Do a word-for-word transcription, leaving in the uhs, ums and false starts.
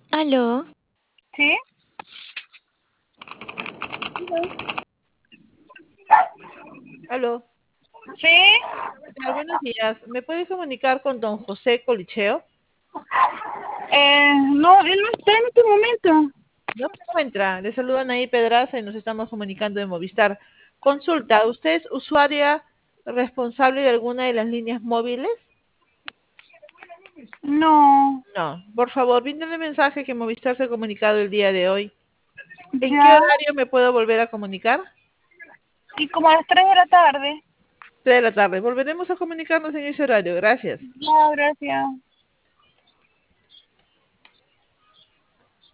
¿Aló? ¿Sí? Aló, ¿Sí? ¿qué tal? Buenos días. ¿Me puede comunicar con don José Colicheo? Eh, no, él no está en este momento. No se encuentra. Le saludan ahí Pedraza y nos estamos comunicando de Movistar. Consulta, ¿usted es usuaria responsable de alguna de las líneas móviles? No, No. Por favor, bríndeme el mensaje que Movistar se ha comunicado el día de hoy. ¿En qué ya. horario me puedo volver a comunicar? Y como a las tres de la tarde. Tres de la tarde. Volveremos a comunicarnos en ese horario. Gracias. Ya, gracias.